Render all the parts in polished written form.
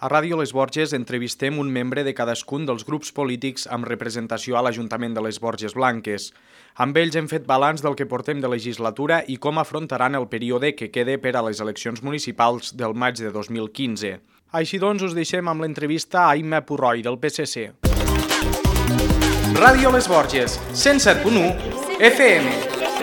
A Ràdio Les Borges entrevistem un membre de cadascun dels grups polítics amb representació a l'Ajuntament de les Borges Blanques. Amb ells hem fet balanç del que portem de legislatura i com afrontaran el període que queda per a les eleccions municipals del maig de 2015. Així doncs, us deixem amb l'entrevista a Imma Purroi, del PSC. Ràdio Les Borges, 107.1 FM.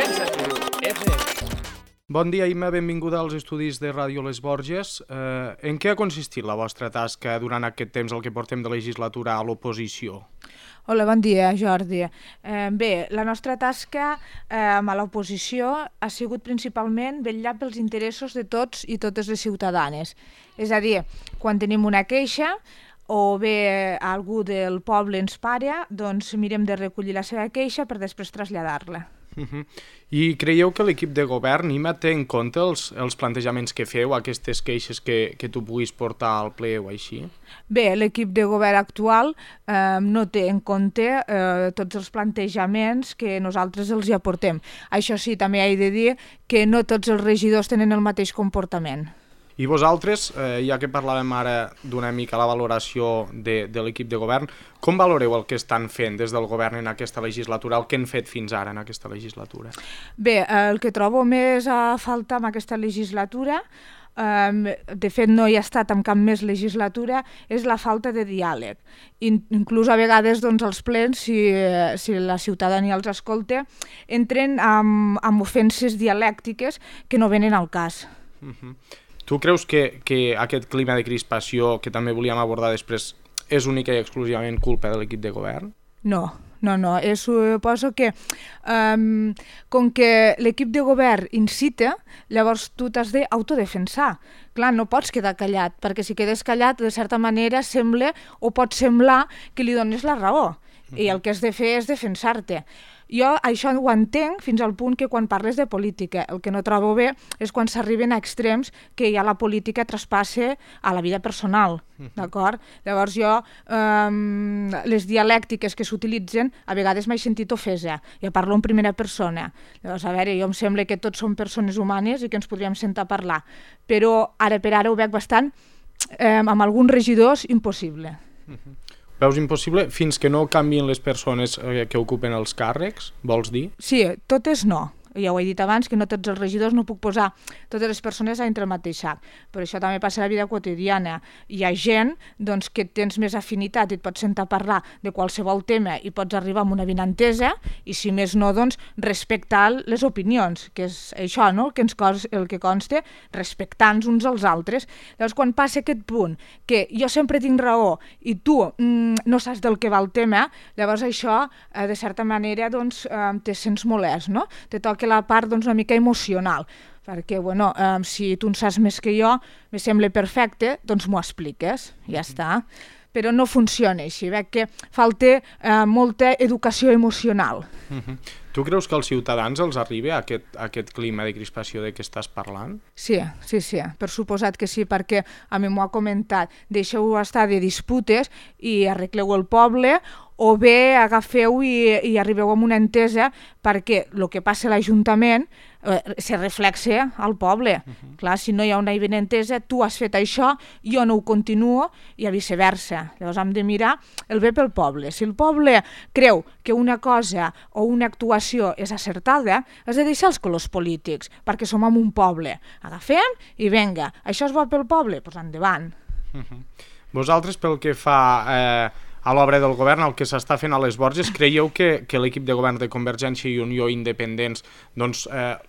Bon dia, Imma, benvinguda als estudis de Ràdio Les Borges. En què ha consistit la vostra tasca durant aquest temps, el que portem de legislatura, a l'oposició? Hola, bon dia, Jordi. Bé, la nostra tasca a l'oposició ha sigut principalment vetllar pels interessos de tots i totes les ciutadanes. És a dir, quan tenim una queixa o bé algú del poble ens para, doncs mirem de recollir la seva queixa per després traslladar-la. I creieu que l'equip de govern, Imma, té en compte els plantejaments que feu, aquestes queixes que tu puguis portar al ple o així? Bé, l'equip de govern actual no té en compte tots els plantejaments que nosaltres els hi aportem. Això sí, també he de dir que no tots els regidors tenen el mateix comportament. I vosaltres, ja que parlàvem ara d'una mica la valoració de l'equip de govern, com valoreu el que estan fent des del govern en aquesta legislatura, el que han fet fins ara en aquesta legislatura? Bé, el que trobo més a faltar en aquesta legislatura, de fet no hi ha estat en cap més legislatura, és la falta de diàleg. Inclús a vegades doncs, els plens, si la ciutadania els escolta, entren amb ofenses dialèctiques que no venen al cas. Tu creus que aquest clima de crispació, que també volíem abordar després, és única i exclusivament culpa de l'equip de govern? No. Suposo que com que l'equip de govern incita, llavors tu t'has d'autodefensar. Clar, no pots quedar callat, perquè si quedes callat, de certa manera sembla o pot semblar que li dones la raó. I el que has de fer és defensar-te. Jo això ho entenc fins al punt que quan parles de política, el que no trobo bé és quan s'arriben a extrems que ja la política traspasse a la vida personal, d'acord? Llavors jo, les dialèctiques que s'utilitzen, a vegades m'he sentit ofesa, ja parlo en primera persona. Llavors, a veure, jo em sembla que tots som persones humanes i que ens podríem sentar a parlar, però ara per ara ho veig bastant, amb alguns regidors, impossible. Veus impossible fins que no canvien les persones que ocupen els càrrecs, vols dir? Sí, totes no. Ja ho he dit abans, que no tots els regidors no puc posar totes les persones entre el mateix sac. Però això també passa a la vida quotidiana. Hi ha gent doncs, que tens més afinitat i et pots sentar a parlar de qualsevol tema i pots arribar a una avinentesa i si més no, doncs, respectar les opinions, que és això, no? El que consta, respectar-nos uns als altres. Llavors, quan passa aquest punt, que jo sempre tinc raó i tu no saps del que va el tema, llavors això, de certa manera, doncs, te sents molest, no? Te toca la part doncs, una mica emocional, perquè bueno, si tu en saps més que jo, me sembla perfecte, doncs m'ho expliques, ja està. Però no funciona així, veig que falta molta educació emocional. Tu creus que als ciutadans els arriba aquest clima de crispació de què estàs parlant? Sí, per suposat que sí, perquè a mi m'ho ha comentat, deixeu estar de disputes i arregleu el poble, o bé agafeu i arribeu a una entesa perquè el que passa a l'Ajuntament se reflexa al poble. Clar, si no hi ha una entesa, tu has fet això, jo no ho continuo i viceversa. Llavors hem de mirar el bé pel poble. Si el poble creu que una cosa o una actuació és acertada, has de deixar els colors polítics, perquè som en un poble. Agafem i vinga, això és bo pel poble? Doncs endavant. Vosaltres, pel que fa a l'obra del govern, el que s'està fent a les Borges, creieu que l'equip de govern de Convergència i Unió independents, doncs,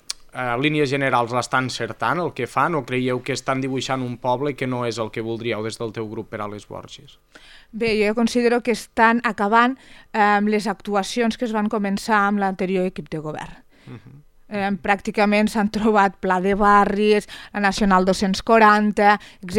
a línies generals l'estan encertant el que fan, o creieu que estan dibuixant un poble que no és el que voldríeu des del teu grup per a les Borges? Bé, jo considero que estan acabant les actuacions que es van començar amb l'anterior equip de govern. Pràcticament s'han trobat Pla de Barris, la Nacional 240,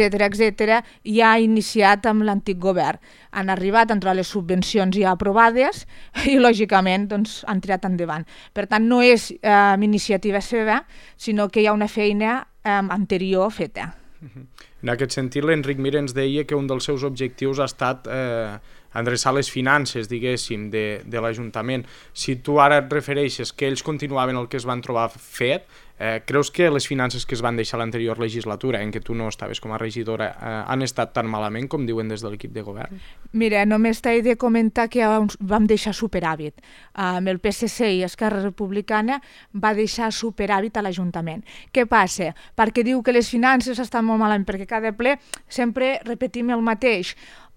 etc. I ha iniciat amb l'antic govern. Han arribat, han trobat les subvencions ja aprovades i, lògicament, doncs, han tirat endavant. Per tant, no és iniciativa seva, sinó que hi ha una feina anterior feta. En aquest sentit, l'Enric Mir ens deia que un dels seus objectius ha estat endreçar les finances, diguéssim, de l'Ajuntament. Si tu ara et refereixes que ells continuaven el que es van trobar fet, creus que les finances que es van deixar l'anterior legislatura, en què tu no estaves com a regidora, han estat tan malament com diuen des de l'equip de govern? Mira, només t'he de comentar que vam deixar superàvit. El PSC i Esquerra Republicana va deixar superàvit a l'Ajuntament. Què passa? Perquè diu que les finances estan molt malament, perquè cada ple sempre repetim el mateix.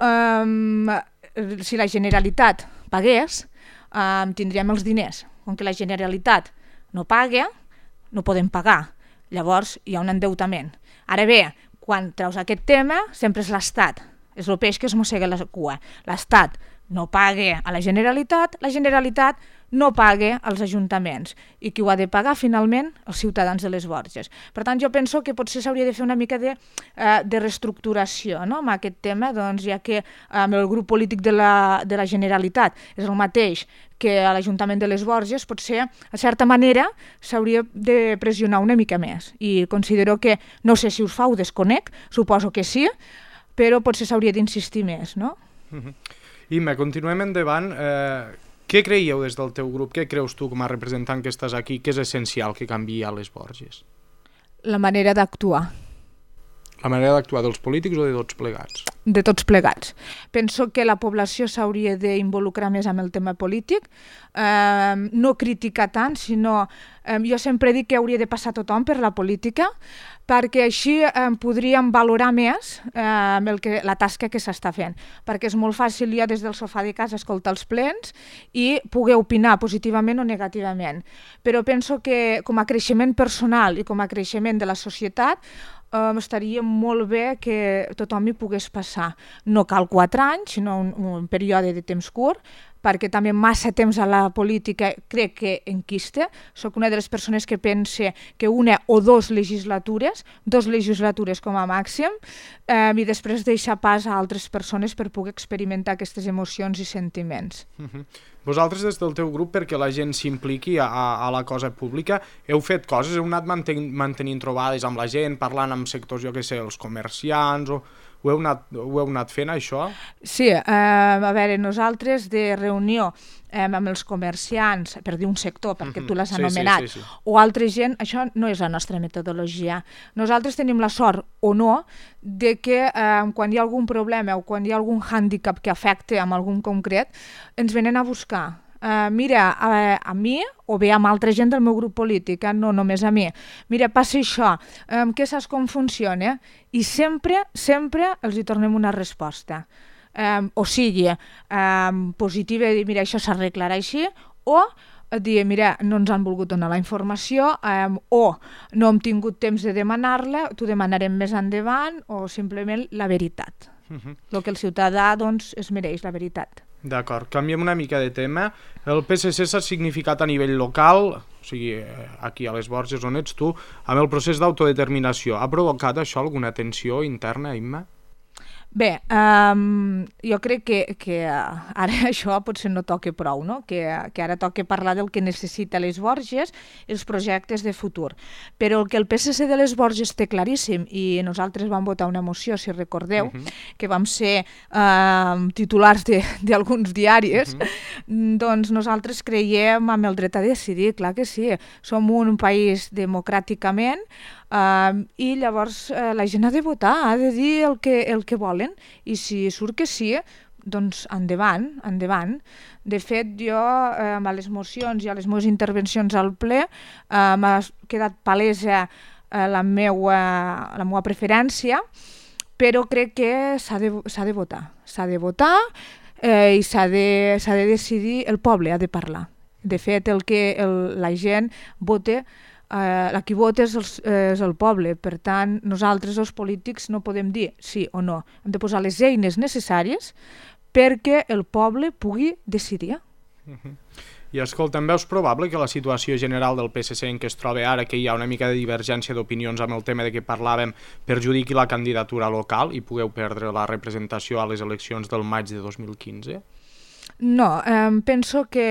Si la Generalitat pagués, tindríem els diners. Com que la Generalitat no paga, no podem pagar. Llavors hi ha un endeutament. Ara bé, quan treus aquest tema, sempre és l'Estat. És el peix que es mossega la cua. L'Estat no paga a la Generalitat no paga als ajuntaments. I qui ho ha de pagar, finalment, els ciutadans de les Borges. Per tant, jo penso que potser s'hauria de fer una mica de reestructuració, no?, amb aquest tema, doncs, ja que el grup polític de la Generalitat és el mateix que a l'Ajuntament de les Borges, potser, a certa manera, s'hauria de pressionar una mica més. I considero que, no sé si us fa, ho desconec, suposo que sí, però potser s'hauria d'insistir més, no? Imma, continuem endavant. Què creieu des del teu grup? Què creus tu com a representant que estàs aquí que és essencial que canviï a les Borges? La manera d'actuar. La manera d'actuar dels polítics o de tots plegats? De tots plegats. Penso que la població s'hauria d'involucrar més amb el tema polític, no criticar tant, sinó... Jo sempre dic que hauria de passar tothom per la política, perquè així podríem valorar més la tasca que s'està fent, perquè és molt fàcil ja des del sofà de casa escoltar els plens i poder opinar positivament o negativament. Però penso que com a creixement personal i com a creixement de la societat estaria molt bé que tothom hi pogués passar. No cal 4 anys, sinó un període de temps curt, perquè també massa temps a la política crec que enquista. Soc una de les persones que pensa que una o 2 legislatures com a màxim, i després deixar pas a altres persones per poder experimentar aquestes emocions i sentiments. Vosaltres des del teu grup, perquè la gent s'impliqui a la cosa pública, heu fet coses, heu anat mantenint trobades amb la gent, parlant amb sectors, jo què sé, els comerciants, ho heu anat fent, això? Sí, a veure, nosaltres de reunió amb els comerciants, per dir un sector, perquè tu l'has anomenat, sí. O altra gent, això no és la nostra metodologia. Nosaltres tenim la sort, o no, de que quan hi ha algun problema o quan hi ha algun hàndicap que afecta amb algun concret, ens venen a buscar. Mira, a mi, o bé amb altra gent del meu grup polític, no només a mi, mira, passa això, què saps com funciona? I sempre els hi tornem una resposta. O sigui, positiva, de dir, mira, això s'arreglarà així, o dir, mira, no ens han volgut donar la informació, o no hem tingut temps de demanar-la, t'ho demanarem més endavant, o simplement la veritat. El que el ciutadà, doncs, es mereix, la veritat. D'acord, canviem una mica de tema. El PSC s'ha significat a nivell local, o sigui, aquí a les Borges on ets tu, amb el procés d'autodeterminació. Ha provocat això alguna tensió interna, Imma? Bé, jo crec que ara això potser no toca prou, no? Que ara toca parlar del que necessita les Borges i els projectes de futur. Però el que el PSC de les Borges té claríssim, i nosaltres vam votar una moció, si recordeu, que vam ser titulars d'alguns diaris, doncs nosaltres creiem en el dret a decidir, clar que sí. Som un país democràticament, i llavors la gent ha de votar, ha de dir el que volen, i si surt que sí, doncs endavant. De fet, jo a les mocions i a les meves intervencions al ple m'ha quedat palesa la meua preferència, però crec que s'ha de votar. S'ha de votar i s'ha de decidir, el poble ha de parlar. De fet, la gent vota, qui vota és el poble. Per tant, nosaltres els polítics no podem dir sí o no. Hem de posar les eines necessàries perquè el poble pugui decidir. I escolta, em veus probable que la situació general del PSC en què es troba ara, que hi ha una mica de divergència d'opinions amb el tema de què parlàvem, perjudiqui la candidatura local i pugueu perdre la representació a les eleccions del maig de 2015? No, penso que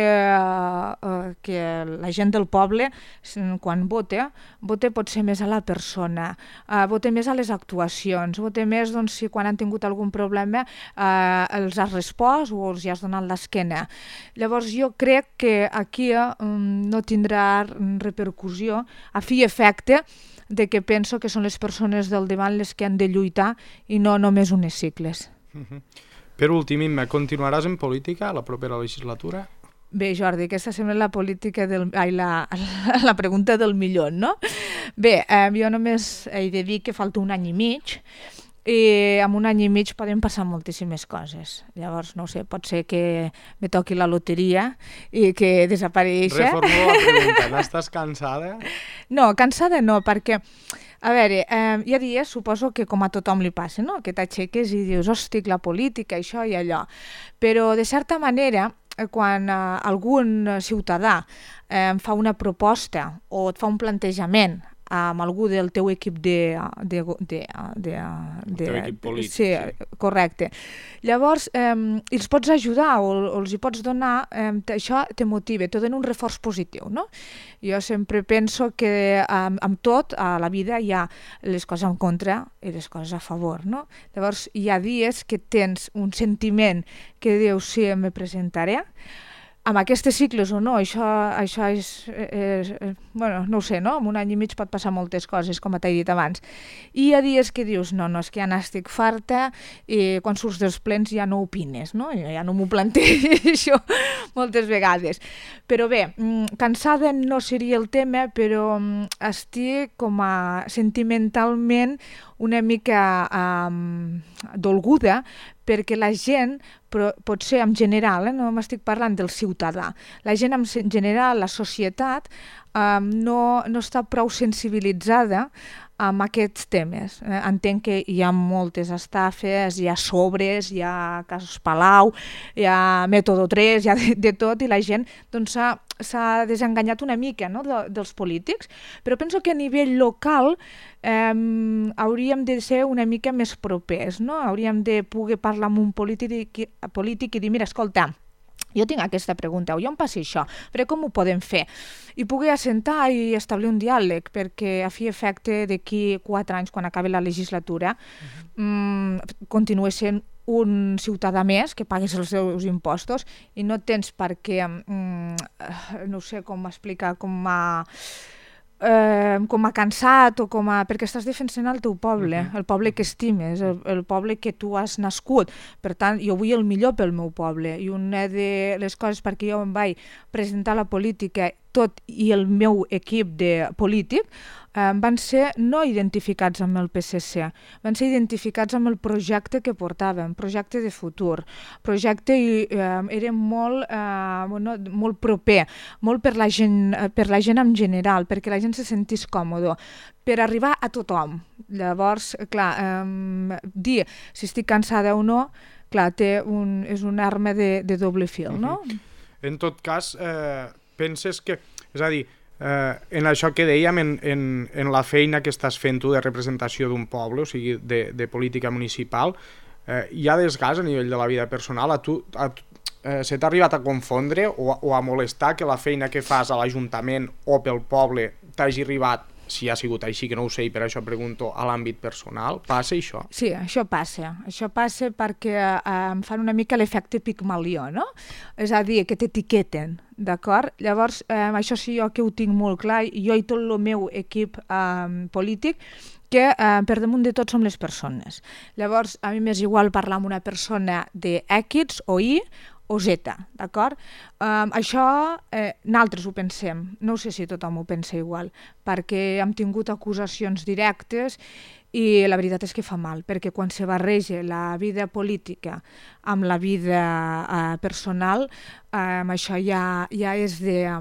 la gent del poble, quan vota potser més a la persona, vota més a les actuacions, vota més doncs, si quan han tingut algun problema els has respost o els hi has donat l'esquena. Llavors jo crec que aquí no tindrà repercussió a fi i efecte de que penso que són les persones del davant les que han de lluitar i no només unes sigles. Per últim, Imma, continuaràs en política a la propera legislatura? Bé, Jordi, aquesta sembla la política la pregunta del milió, no? Bé, jo només he de dir que falta un any i mig, i en un any i mig poden passar moltíssimes coses. Llavors, no sé, pot ser que me toqui la loteria i que desapareixi. Reformulo la pregunta, n'estàs cansada? No, cansada no, perquè a veure, hi ha dies, suposo que com a tothom li passa, no? Que t'aixeques i dius, hòstic, la política, això i allò. Però, de certa manera, quan algun ciutadà fa una proposta o et fa un plantejament amb algú del teu equip equip polític, sí, correcte. Llavors, els pots ajudar o els hi pots donar, això te motiva, te dona un reforç positiu, no? Jo sempre penso que amb tot a la vida hi ha les coses en contra i les coses a favor, no? Llavors, hi ha dies que tens un sentiment que dius, sí, me presentaré, amb aquests cicles o no, això és bueno, no ho sé, no? En un any i mig pot passar moltes coses, com t'he dit abans. I hi ha dies que dius, no, és que ja n'estic farta i quan surts dels plens ja no opines, no? Ja no m'ho plantejo moltes vegades. Però bé, cansada no seria el tema, però estic com a sentimentalment una mica dolguda perquè la gent, però potser en general, no m'estic parlant del ciutadà, la gent en general, la societat, no està prou sensibilitzada amb aquests temes. Entenc que hi ha moltes estafes, hi ha sobres, hi ha casos Palau, hi ha Método 3, hi ha de tot, i la gent doncs, s'ha desenganyat una mica, no, dels polítics, però penso que a nivell local hauríem de ser una mica més propers, no? Hauríem de poder parlar amb un polític i dir, mira, escolta, jo tinc aquesta pregunta, o jo em passa això, però com ho podem fer? I poder assentar i establir un diàleg, perquè a fi i efecte d'aquí 4 anys, quan acabi la legislatura, continuï sent un ciutadà més que pagues els seus impostos i no tens per què, no sé com explicar, com a cansat o perquè estàs defensant el teu poble, el poble que estimes, el poble que tu has nascut. Per tant, jo vull el millor pel meu poble i una de les coses perquè jo em vaig presentar a la política tot i el meu equip de polític van ser no identificats amb el PSC, van ser identificats amb el projecte que portàvem, projecte de futur, projecte era molt proper, molt per la gent en general, perquè la gent se sentís còmode, per arribar a tothom. Llavors, clar, dir si estic cansada o no, clar, és una arma de doble fil, no? En tot cas, penses que, és a dir, en això que dèiem, en la feina que estàs fent tu de representació d'un poble, o sigui, de política municipal, hi ha desgast a nivell de la vida personal? Se t'ha arribat a confondre o a molestar que la feina que fas a l'Ajuntament o pel poble t'hagi arribat, si ha sigut així, que no ho sé, i per això pregunto, a l'àmbit personal? Passa això? Sí, això passa. Això passa perquè em fan una mica l'efecte Pigmalió, no? És a dir, que t'etiqueten, d'acord? Llavors, això sí jo que ho tinc molt clar, jo i tot el meu equip polític, que per damunt de tot som les persones. Llavors, a mi m'és igual parlar amb una persona de X o Y o Z, d'acord? Això nosaltres ho pensem, no sé si tothom ho pensa igual, perquè hem tingut acusacions directes i la veritat és que fa mal, perquè quan se barreja la vida política amb la vida personal, això ja és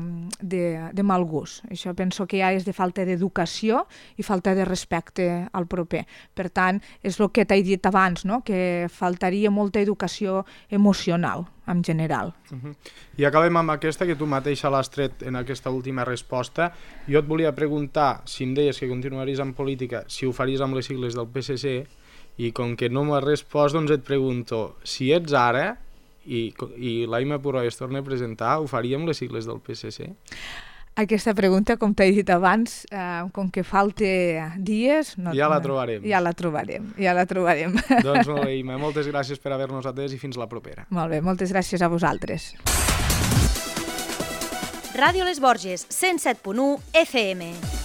de mal gust. Això penso que ja és de falta d'educació i falta de respecte al proper. Per tant, és el que t'he dit abans, no? Que faltaria molta educació emocional, en general. I acabem amb aquesta, que tu mateixa l'has tret en aquesta última resposta. Jo et volia preguntar, si em deies que continuaries en política, si ho faries amb les sigles del PSC, i com que no m'has respost, doncs et pregunto, si ets ara i l'Aima Puró es torna a presentar, ho faríem les sigles del PSC? Aquesta pregunta, com t'he dit abans, com que falta dies... Ja la trobarem. Ja la trobarem. Doncs molt bé, Ima, moltes gràcies per haver-nos atès i fins la propera. Molt bé, moltes gràcies a vosaltres. Ràdio Les Borges, 107.1 FM.